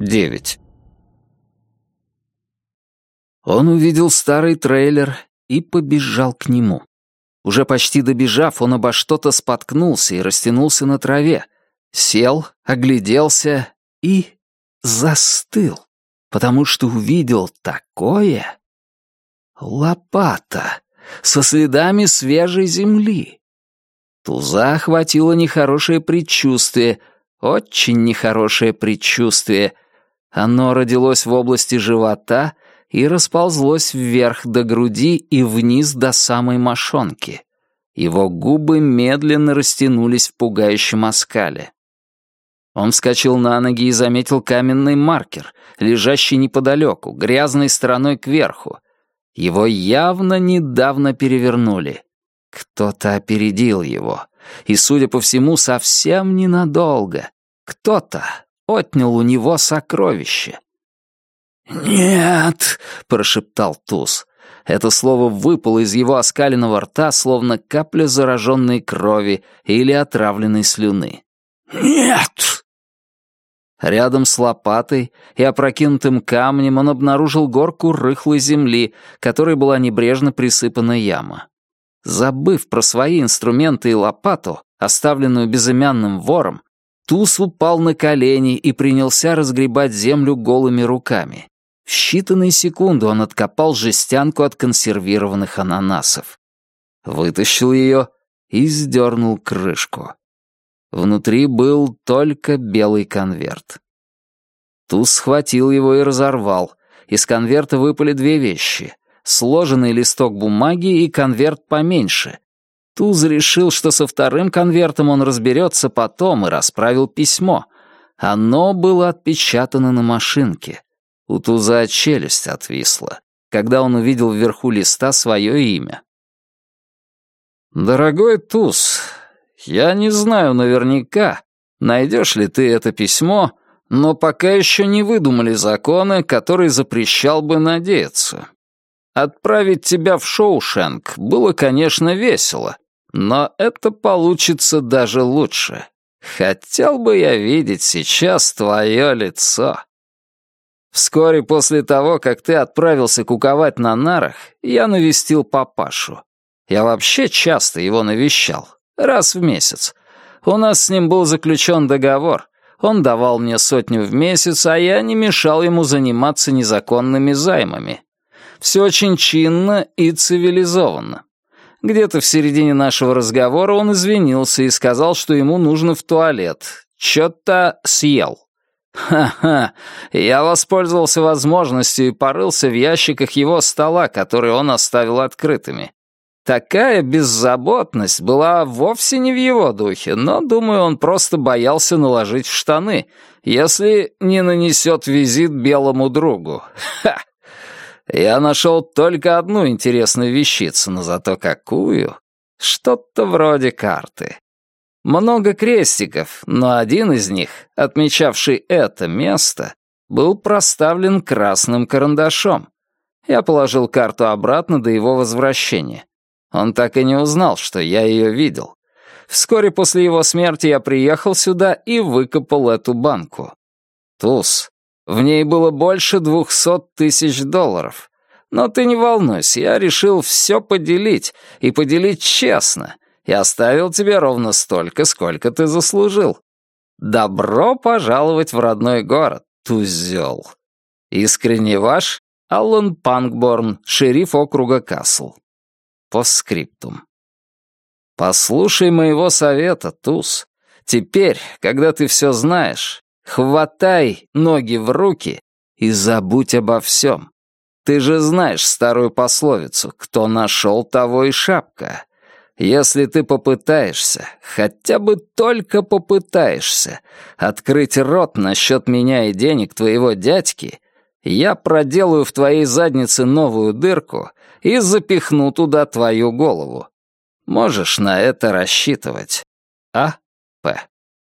9. Он увидел старый трейлер и побежал к нему. Уже почти добежав, он обо что-то споткнулся и растянулся на траве. Сел, огляделся и застыл, потому что увидел такое. Лопата со следами свежей земли. Туза охватило нехорошее предчувствие, очень нехорошее предчувствие. Оно родилось в области живота и расползлось вверх до груди и вниз до самой мошонки. Его губы медленно растянулись в пугающем оскале. Он вскочил на ноги и заметил каменный маркер, лежащий неподалеку, грязной стороной кверху. Его явно недавно перевернули. Кто-то опередил его, и, судя по всему, совсем ненадолго. Кто-то отнял у него сокровище. «Нет!» — прошептал Туз. Это слово выпало из его оскаленного рта, словно капля зараженной крови или отравленной слюны. «Нет!» Рядом с лопатой и опрокинутым камнем он обнаружил горку рыхлой земли, которой была небрежно присыпана яма. Забыв про свои инструменты и лопату, оставленную безымянным вором, Туз упал на колени и принялся разгребать землю голыми руками. В считанные секунды он откопал жестянку от консервированных ананасов. Вытащил ее и сдернул крышку. Внутри был только белый конверт. Туз схватил его и разорвал. Из конверта выпали две вещи — сложенный листок бумаги и конверт поменьше. Туз решил, что со вторым конвертом он разберется потом, и расправил письмо. Оно было отпечатано на машинке. У Туза челюсть отвисла, когда он увидел вверху листа свое имя. «Дорогой Туз, я не знаю наверняка, найдешь ли ты это письмо, но пока еще не выдумали законы, который запрещал бы надеяться. Отправить тебя в Шоушенк было, конечно, весело, но это получится даже лучше. Хотел бы я видеть сейчас твое лицо. Вскоре после того, как ты отправился куковать на нарах, я навестил папашу. Я вообще часто его навещал, раз в месяц. У нас с ним был заключен договор. Он давал мне 100 в месяц, а я не мешал ему заниматься незаконными займами. Все очень чинно и цивилизованно. Где-то в середине нашего разговора он извинился и сказал, что ему нужно в туалет. Чё-то съел. Ха-ха, я воспользовался возможностью и порылся в ящиках его стола, которые он оставил открытыми. Такая беззаботность была вовсе не в его духе, но, думаю, он просто боялся наложить в штаны, если не нанесет визит белому другу. Ха! Я нашел только одну интересную вещицу, но зато какую. Что-то вроде карты. Много крестиков, но один из них, отмечавший это место, был проставлен красным карандашом. Я положил карту обратно до его возвращения. Он так и не узнал, что я ее видел. Вскоре после его смерти я приехал сюда и выкопал эту банку. Туз, в ней было больше $200 000. Но ты не волнуйся, я решил все поделить, и поделить честно, и оставил тебе ровно столько, сколько ты заслужил. Добро пожаловать в родной город, Тузёл. Искренне ваш, Аллан Панкборн, шериф округа Касл. Постскриптум. Послушай моего совета, Туз. Теперь, когда ты все знаешь, хватай ноги в руки и забудь обо всем. Ты же знаешь старую пословицу «Кто нашел, того и шапка». Если ты попытаешься, хотя бы только попытаешься, открыть рот насчет меня и денег твоего дядьки, я проделаю в твоей заднице новую дырку и запихну туда твою голову. Можешь на это рассчитывать. А.П.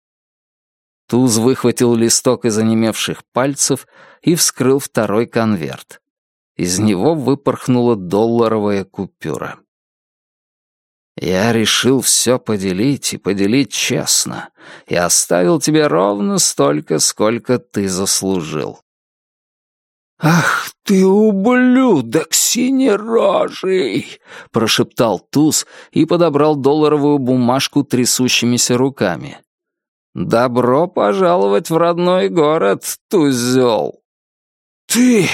Туз выхватил листок из онемевших пальцев и вскрыл второй конверт. Из него выпорхнула долларовая купюра. Я решил все поделить и поделить честно, и оставил тебе ровно столько, сколько ты заслужил». «Ах ты, ублюдок синерожий!» — прошептал Туз и подобрал долларовую бумажку трясущимися руками. «Добро пожаловать в родной город, Тузёл!» «Ты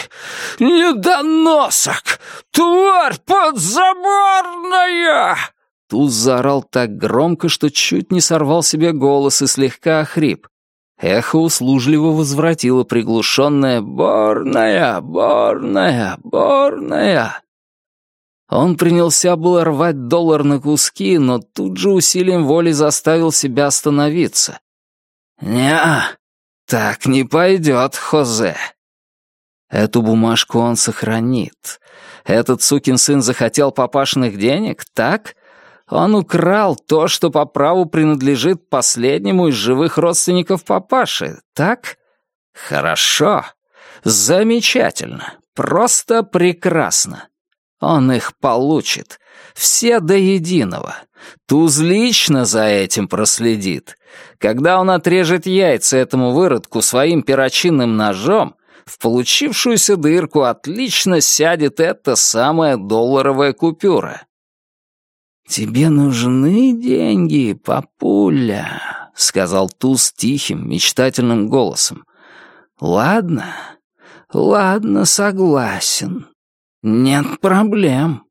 недоносок! Тварь подзаборная!» Туз заорал так громко, что чуть не сорвал себе голос и слегка охрип. Эхо услужливо возвратило приглушенное «Борная! Борная! Борная!». Он принялся было рвать доллар на куски, но тут же усилием воли заставил себя остановиться. «Не, так не пойдет, Хозе». Эту бумажку он сохранит. Этот сукин сын захотел папашиных денег, так? Он украл то, что по праву принадлежит последнему из живых родственников папаши, так? Хорошо. Замечательно. Просто прекрасно. Он их получит. Все до единого. Туз лично за этим проследит. Когда он отрежет яйца этому выродку своим перочинным ножом, в получившуюся дырку отлично сядет эта самая долларовая купюра. «Тебе нужны деньги, папуля», — сказал Туз тихим, мечтательным голосом. «Ладно, ладно, согласен. Нет проблем.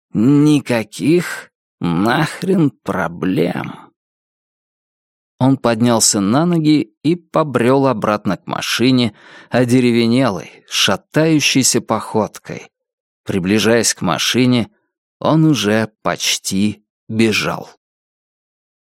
Никаких нахрен проблем». Он поднялся на ноги и побрел обратно к машине, одеревенелой, шатающейся походкой. Приближаясь к машине, он уже почти бежал.